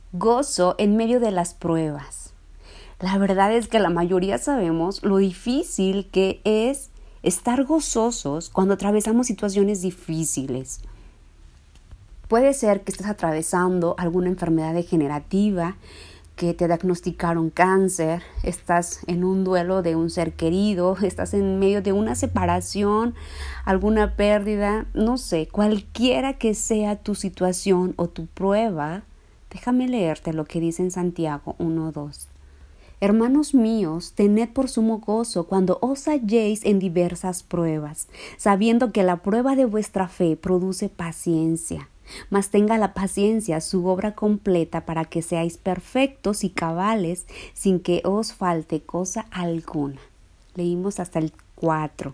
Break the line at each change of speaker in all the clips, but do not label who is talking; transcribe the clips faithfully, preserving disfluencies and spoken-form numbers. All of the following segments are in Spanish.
Gozo en medio de las pruebas. La verdad es que la mayoría sabemos lo difícil que es estar gozosos cuando atravesamos situaciones difíciles. Puede ser que estés atravesando alguna enfermedad degenerativa, que te diagnosticaron cáncer, estás en un duelo de un ser querido, estás en medio de una separación, alguna pérdida, no sé, cualquiera que sea tu situación o tu prueba. Déjame leerte lo que dice en Santiago uno dos. Hermanos míos, tened por sumo gozo cuando os halléis en diversas pruebas, sabiendo que la prueba de vuestra fe produce paciencia. Mas tenga la paciencia su obra completa para que seáis perfectos y cabales, sin que os falte cosa alguna. Leímos hasta el cuatro.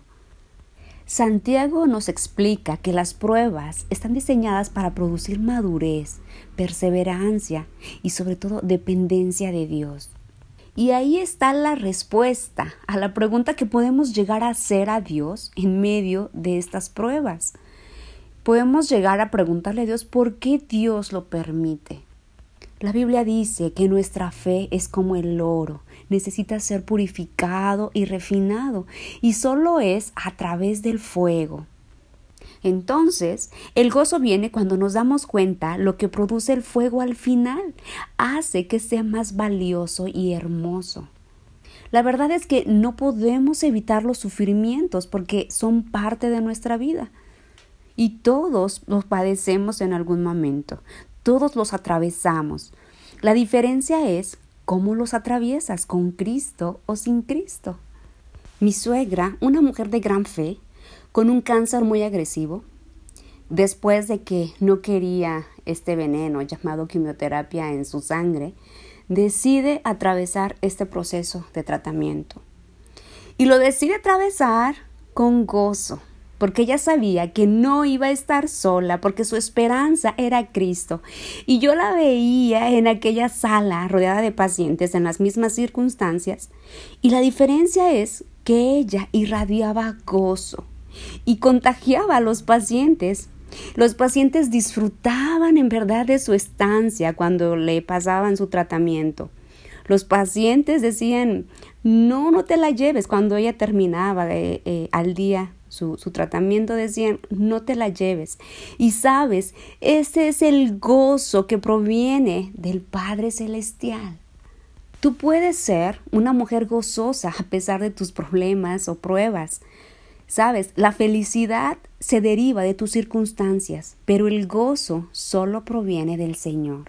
Santiago nos explica que las pruebas están diseñadas para producir madurez, perseverancia y sobre todo dependencia de Dios. Y ahí está la respuesta a la pregunta que podemos llegar a hacer a Dios en medio de estas pruebas. Podemos llegar a preguntarle a Dios por qué Dios lo permite. La Biblia dice que nuestra fe es como el oro, necesita ser purificado y refinado, y solo es a través del fuego. Entonces, el gozo viene cuando nos damos cuenta lo que produce el fuego al final, hace que sea más valioso y hermoso. La verdad es que no podemos evitar los sufrimientos porque son parte de nuestra vida. Y todos los padecemos en algún momento, todos los atravesamos. La diferencia es cómo los atraviesas, con Cristo o sin Cristo. Mi suegra, una mujer de gran fe, con un cáncer muy agresivo, después de que no quería este veneno llamado quimioterapia en su sangre, decide atravesar este proceso de tratamiento. Y lo decide atravesar con gozo, porque ella sabía que no iba a estar sola, porque su esperanza era Cristo. Y yo la veía en aquella sala rodeada de pacientes en las mismas circunstancias, y la diferencia es que ella irradiaba gozo y contagiaba a los pacientes. Los pacientes disfrutaban en verdad de su estancia cuando le pasaban su tratamiento. Los pacientes decían, no, no te la lleves. Cuando ella terminaba eh, eh, al día Su, su tratamiento, decían, no te la lleves. Y sabes, ese es el gozo que proviene del Padre Celestial. Tú puedes ser una mujer gozosa a pesar de tus problemas o pruebas. Sabes, la felicidad se deriva de tus circunstancias, pero el gozo solo proviene del Señor.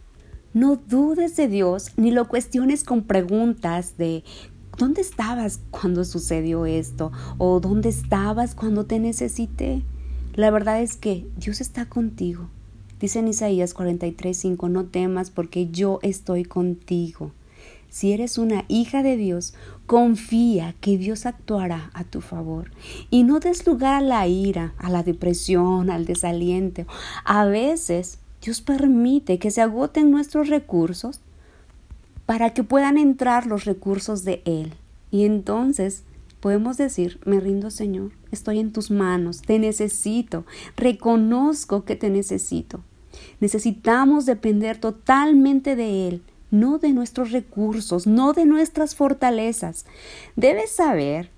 No dudes de Dios ni lo cuestiones con preguntas de ¿dónde estabas cuando sucedió esto? ¿O dónde estabas cuando te necesité? La verdad es que Dios está contigo. Dice en Isaías cuarenta y tres cinco, no temas porque yo estoy contigo. Si eres una hija de Dios, confía que Dios actuará a tu favor. Y no des lugar a la ira, a la depresión, al desaliento. A veces Dios permite que se agoten nuestros recursos para que puedan entrar los recursos de Él. Y entonces podemos decir, me rindo, Señor, estoy en tus manos, te necesito, reconozco que te necesito. Necesitamos depender totalmente de Él, no de nuestros recursos, no de nuestras fortalezas. Debes saber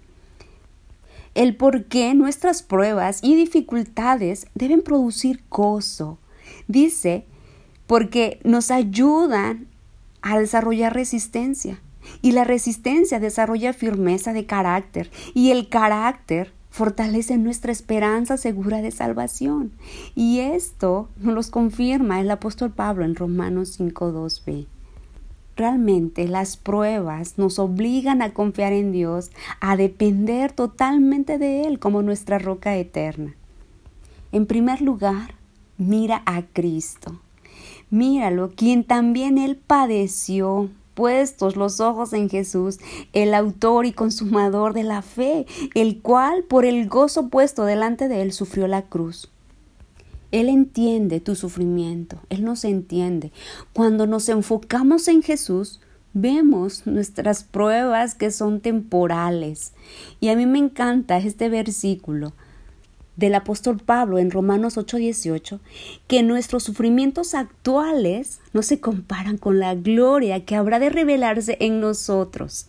el por qué nuestras pruebas y dificultades deben producir gozo. Dice, porque nos ayudan a desarrollar resistencia, y la resistencia desarrolla firmeza de carácter, y el carácter fortalece nuestra esperanza segura de salvación. Y esto nos lo confirma el apóstol Pablo en Romanos cinco dos b. Realmente las pruebas nos obligan a confiar en Dios, a depender totalmente de Él como nuestra roca eterna. En primer lugar, mira a Cristo. Míralo, quien también Él padeció, puestos los ojos en Jesús, el autor y consumador de la fe, el cual por el gozo puesto delante de Él sufrió la cruz. Él entiende tu sufrimiento, Él nos entiende. Cuando nos enfocamos en Jesús, vemos nuestras pruebas que son temporales. Y a mí me encanta este versículo del apóstol Pablo en Romanos ocho dieciocho, que nuestros sufrimientos actuales no se comparan con la gloria que habrá de revelarse en nosotros,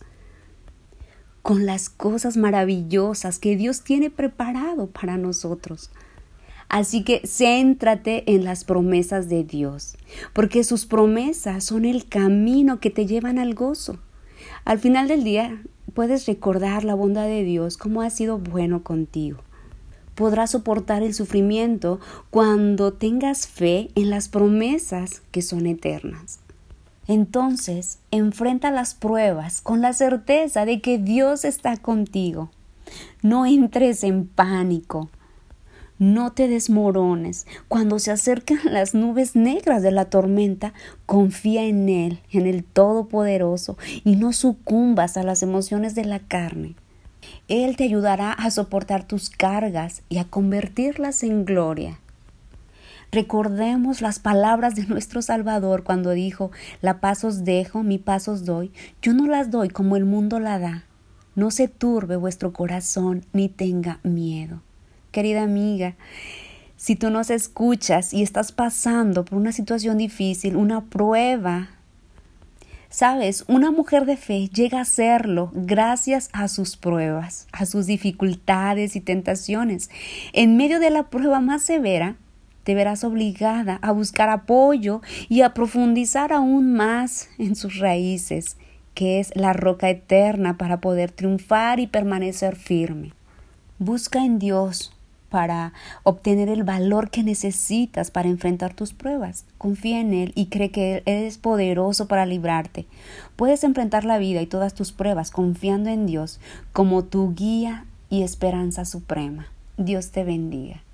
con las cosas maravillosas que Dios tiene preparado para nosotros. Así que céntrate en las promesas de Dios, porque sus promesas son el camino que te llevan al gozo. Al final del día puedes recordar la bondad de Dios, cómo ha sido bueno contigo. Podrás soportar el sufrimiento cuando tengas fe en las promesas que son eternas. Entonces, enfrenta las pruebas con la certeza de que Dios está contigo. No entres en pánico. No te desmorones. Cuando se acercan las nubes negras de la tormenta, confía en Él, en el Todopoderoso, y no sucumbas a las emociones de la carne. Él te ayudará a soportar tus cargas y a convertirlas en gloria. Recordemos las palabras de nuestro Salvador cuando dijo: la paz os dejo, mi paz os doy. Yo no las doy como el mundo la da. No se turbe vuestro corazón ni tenga miedo. Querida amiga, si tú nos escuchas y estás pasando por una situación difícil, una prueba, sabes, una mujer de fe llega a serlo gracias a sus pruebas, a sus dificultades y tentaciones. En medio de la prueba más severa, te verás obligada a buscar apoyo y a profundizar aún más en sus raíces, que es la roca eterna para poder triunfar y permanecer firme. Busca en Dios para obtener el valor que necesitas para enfrentar tus pruebas. Confía en Él y cree que Él es poderoso para librarte. Puedes enfrentar la vida y todas tus pruebas confiando en Dios como tu guía y esperanza suprema. Dios te bendiga.